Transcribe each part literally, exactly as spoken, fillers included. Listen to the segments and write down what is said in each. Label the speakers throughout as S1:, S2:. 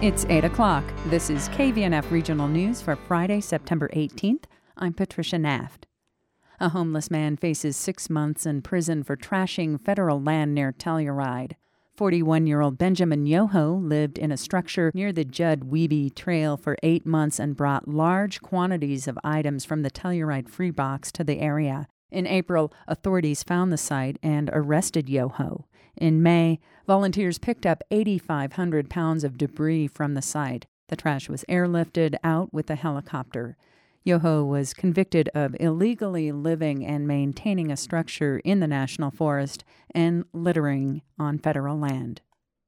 S1: It's eight o'clock. This is K V N F Regional News for Friday, September eighteenth. I'm Patricia Naft. A homeless man faces six months in prison for trashing federal land near Telluride. forty-one-year-old Benjamin Yoho lived in a structure near the Judd Wiebe Trail for eight months and brought large quantities of items from the Telluride Free Box to the area. In April, authorities found the site and arrested Yoho. In May, volunteers picked up eight thousand five hundred pounds of debris from the site. The trash was airlifted out with a helicopter. Yoho was convicted of illegally living and maintaining a structure in the national forest and littering on federal land.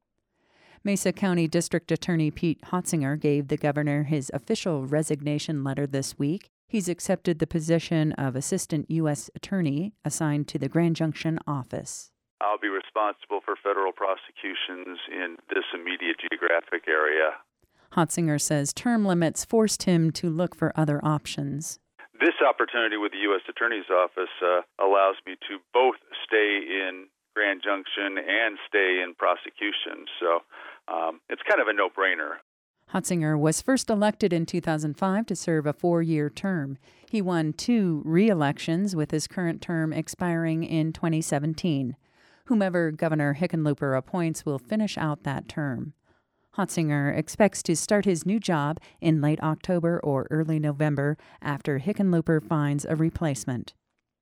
S1: Mesa County District Attorney Pete Hotzinger gave the governor his official resignation letter this week. He's accepted the position of Assistant U S Attorney assigned to the Grand Junction office.
S2: I'll be responsible for federal prosecutions in this immediate geographic area.
S1: Hotzinger says term limits forced him to look for other options.
S2: This opportunity with the U S Attorney's Office uh, allows me to both stay in Grand Junction and stay in prosecution, so um, it's kind of a no-brainer.
S1: Hotzinger was first elected in two thousand five to serve a four-year term. He won two re-elections, with his current term expiring in twenty seventeen. Whomever Governor Hickenlooper appoints will finish out that term. Hotzinger expects to start his new job in late October or early November after Hickenlooper finds a replacement.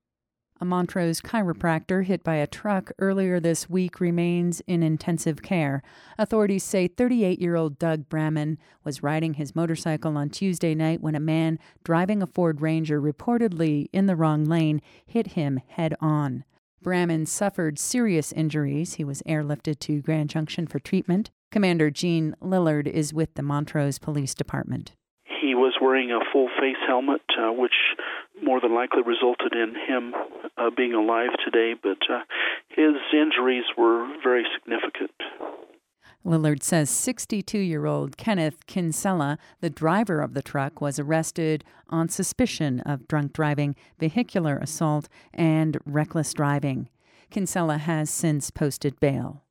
S1: A Montrose chiropractor hit by a truck earlier this week remains in intensive care. Authorities say thirty-eight-year-old Doug Bramman was riding his motorcycle on Tuesday night when a man driving a Ford Ranger, reportedly in the wrong lane, hit him head-on. Bramman suffered serious injuries. He was airlifted to Grand Junction for treatment. Commander Gene Lillard is with the Montrose Police Department.
S3: He was wearing a full-face helmet, uh, which more than likely resulted in him uh, being alive today, but uh, his injuries were very significant.
S1: Lillard says sixty-two-year-old Kenneth Kinsella, the driver of the truck, was arrested on suspicion of drunk driving, vehicular assault, and reckless driving. Kinsella has since posted bail.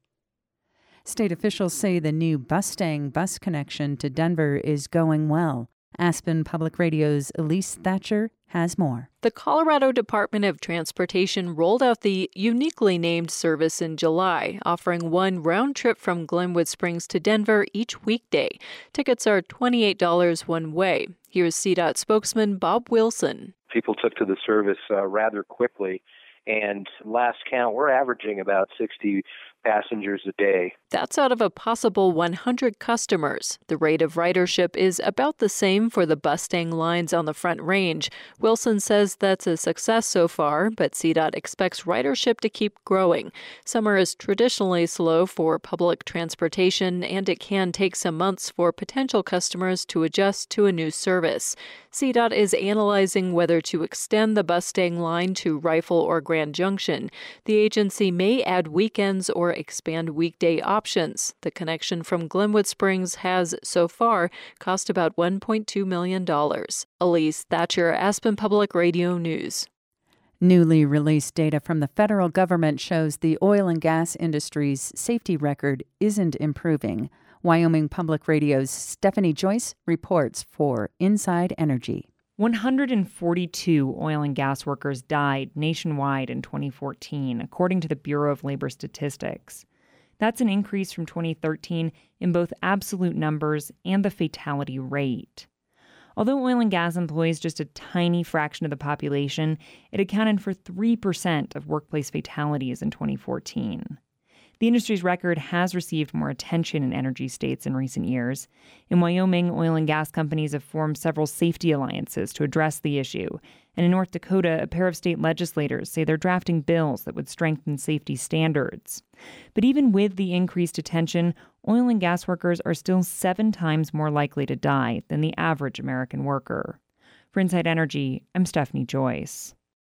S1: State officials say the new Bustang bus connection to Denver is going well. Aspen Public Radio's Elise Thatcher has more.
S4: The Colorado Department of Transportation rolled out the uniquely named service in July, offering one round trip from Glenwood Springs to Denver each weekday. Tickets are twenty-eight dollars one way. Here's C DOT spokesman Bob Wilson.
S5: People took to the service uh, rather quickly, and last count, we're averaging about sixty passengers a day.
S4: That's out of a possible one hundred customers. The rate of ridership is about the same for the Bustang lines on the Front Range. Wilson says that's a success so far, but C DOT expects ridership to keep growing. Summer is traditionally slow for public transportation, and it can take some months for potential customers to adjust to a new service. C DOT is analyzing whether to extend the Bustang line to Rifle or Grand Junction. The agency may add weekends or expand weekday options. The connection from Glenwood Springs has, so far, cost about one point two million dollars. Elise Thatcher, Aspen Public Radio News.
S1: Newly released data from the federal government shows the oil and gas industry's safety record isn't improving. Wyoming Public Radio's Stephanie Joyce reports for Inside Energy.
S6: one hundred forty-two oil and gas workers died nationwide in twenty fourteen, according to the Bureau of Labor Statistics. That's an increase from twenty thirteen in both absolute numbers and the fatality rate. Although oil and gas employs just a tiny fraction of the population, it accounted for three percent of workplace fatalities in twenty fourteen. The industry's record has received more attention in energy states in recent years. In Wyoming, oil and gas companies have formed several safety alliances to address the issue. And in North Dakota, a pair of state legislators say they're drafting bills that would strengthen safety standards. But even with the increased attention, oil and gas workers are still seven times more likely to die than the average American worker. For Inside Energy, I'm Stephanie Joyce.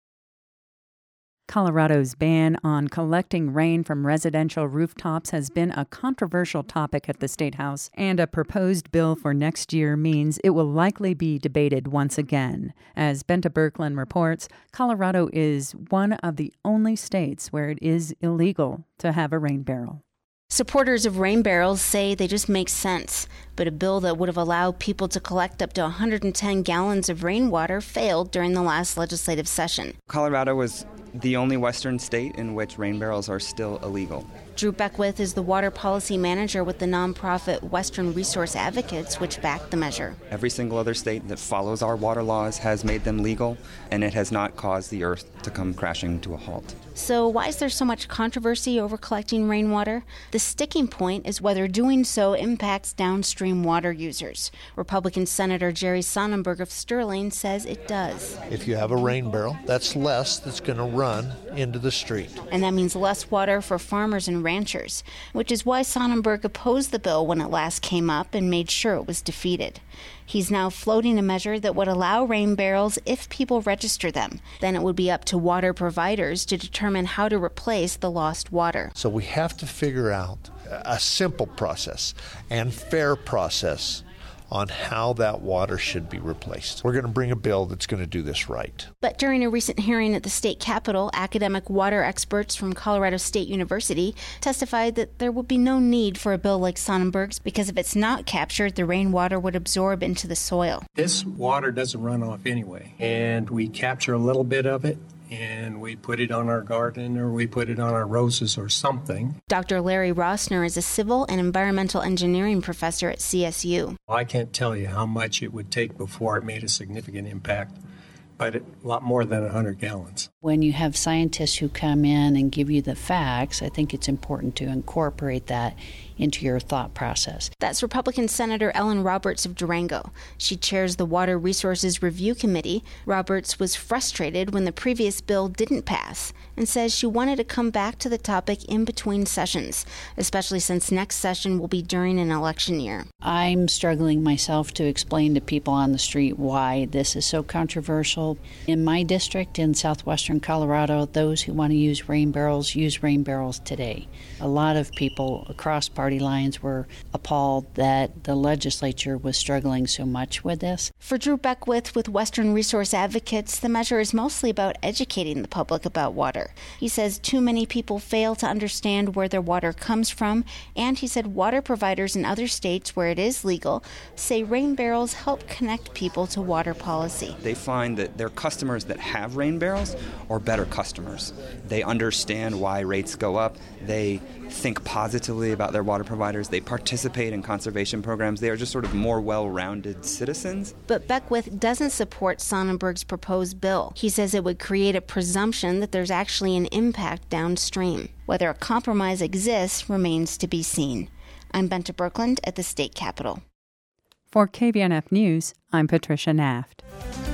S1: Colorado's ban on collecting rain from residential rooftops has been a controversial topic at the State House, and a proposed bill for next year means it will likely be debated once again. As Benta Birkeland reports, Colorado is one of the only states where it is illegal to have a rain barrel.
S7: Supporters of rain barrels say they just make sense, but a bill that would have allowed people to collect up to one hundred ten gallons of rainwater failed during the last legislative session.
S8: Colorado was the only western state in which rain barrels are still illegal.
S7: Drew Beckwith is the water policy manager with the nonprofit Western Resource Advocates, which backed the measure.
S8: Every single other state that follows our water laws has made them legal, and it has not caused the earth to come crashing to a halt.
S7: So why is there so much controversy over collecting rainwater? The sticking point is whether doing so impacts downstream water users. Republican Senator Jerry Sonnenberg of Sterling says it does.
S9: If you have a rain barrel, that's less that's going to run into the street.
S7: And that means less water for farmers and ranchers, which is why Sonnenberg opposed the bill when it last came up and made sure it was defeated. He's now floating a measure that would allow rain barrels if people register them. Then it would be up to water providers to determine how to replace the lost water.
S9: So we have to figure out a simple process and fair process on how that water should be replaced. We're going to bring a bill that's going to do this right.
S7: But during a recent hearing at the state capitol, academic water experts from Colorado State University testified that there would be no need for a bill like Sonnenberg's because if it's not captured, the rainwater would absorb into the soil.
S10: This water doesn't run off anyway, and we capture a little bit of it, and we put it on our garden or we put it on our roses or something.
S7: Doctor Larry Rossner is a civil and environmental engineering professor at C S U.
S10: I can't tell you how much it would take before it made a significant impact, but a lot more than one hundred gallons.
S11: When you have scientists who come in and give you the facts, I think it's important to incorporate that into your thought process.
S7: That's Republican Senator Ellen Roberts of Durango. She chairs the Water Resources Review Committee. Roberts was frustrated when the previous bill didn't pass and says she wanted to come back to the topic in between sessions, especially since next session will be during an election year.
S11: I'm struggling myself to explain to people on the street why this is so controversial. In my district in southwestern Colorado, those who want to use rain barrels use rain barrels today. A lot of people across party lines were appalled that the legislature was struggling so much with this.
S7: For Drew Beckwith with Western Resource Advocates, the measure is mostly about educating the public about water. He says too many people fail to understand where their water comes from, and he said water providers in other states where it is legal say rain barrels help connect people to water policy.
S8: They find that their customers that have rain barrels are better customers. They understand why rates go up. They think positively about their water providers. They participate in conservation programs. They are just sort of more well-rounded citizens.
S7: But Beckwith doesn't support Sonnenberg's proposed bill. He says it would create a presumption that there's actually an impact downstream. Whether a compromise exists remains to be seen. I'm Benta Birkeland at the state capitol.
S1: For K V N F News, I'm Patricia Naft.